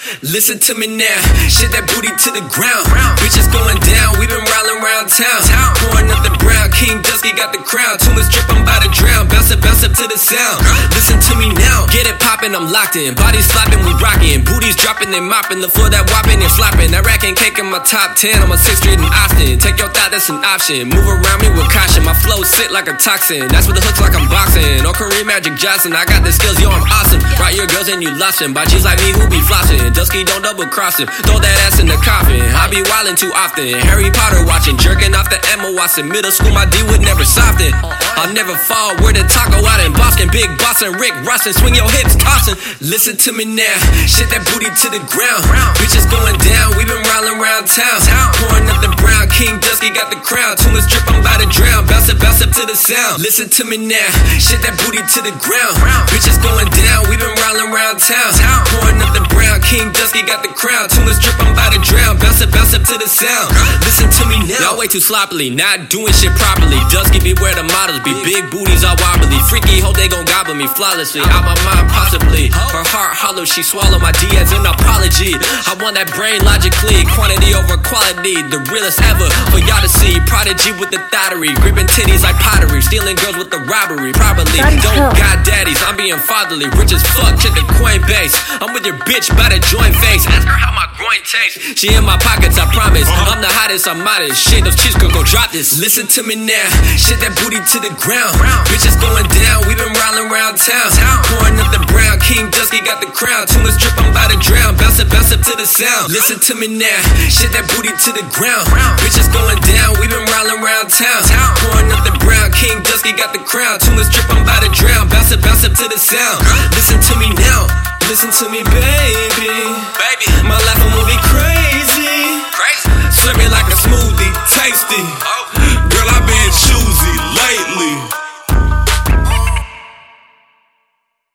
Listen to me now, shit that booty to the ground. Bitches going down, we been rolling around town. Pouring up the brown, King Dusky got the crown. Too much drip, I'm about to drown. Bounce up to the sound. Listen to me now, get it poppin', I'm locked in. Bodies slapping, we rockin'. Booties dropping, they mopping. The floor that whopping and flopping. That rack and cake in my top 10. I'm on 6th Street in Austin. Take your thought, that's an option. Move around me with caution. My flow sit like a toxin. That's what the hooks like I'm boxing. No Kareem Magic Johnson. I got the skills, yo, I'm awesome. Right your girls and you lost him. By G's like me who be flossing. Dusky don't double cross him. Throw that ass in the coffin. I be wildin' too often. Harry Potter watching. Jerking off the Emma Watson. Middle school, my D would never soften. I'll never fall. Where the taco out in Boston. Big Boston, Rick Rosson. Swing your hips, tossin'. Listen to me now. Shit that booty to the ground. Bitches going down. We been rolling around town. Pouring up the brown. King Dusky got the crown. Too much drip, I'm about to drown. Bounce up to the sound. Listen to me now. Shit that booty to the ground. Bitches going down. We been rolling around town. Pouring up the brown. King Dusky got the crown. Too much drip, I'm about to drown. Bounce up to the sound. Listen to me now. Y'all way too sloppily, not doing shit properly. Dusky, beware the models be big booties all wobbly. Freaky hoe, they gon' gobble me flawlessly. Out my mind possibly. Her heart hollow, she swallow my D as an apology. I want that brain logically. Quantity over quality, the realest ever for y'all to see. Prodigy with the thottery, gripping titties like pottery. Stealing girls with the robbery, probably. Don't got daddies, I'm being fatherly. Rich as fuck, check the Coinbase. I'm with your bitch by the joint face. Ask her how my groin tastes. She in my pockets, I promise. I'm the hottest, I'm modest. Shit, those cheeks could go drop this. Listen to me now, shit that booty to the ground. Bitches going down, we been rolling around town. Pouring up the brown, King Dusky got the crown. Too much drip, I'm about to drown. Bounce up to the sound. Listen to me now, shit that booty to the ground. Bitches going down, we been rolling around town. Pouring up the brown, King Dusky got the crown. Too much drip, I'm about to drown. Bounce up to the sound. Listen to me now, listen to me, baby. My life a movie crazy. Slurp me like a smoothie, tasty.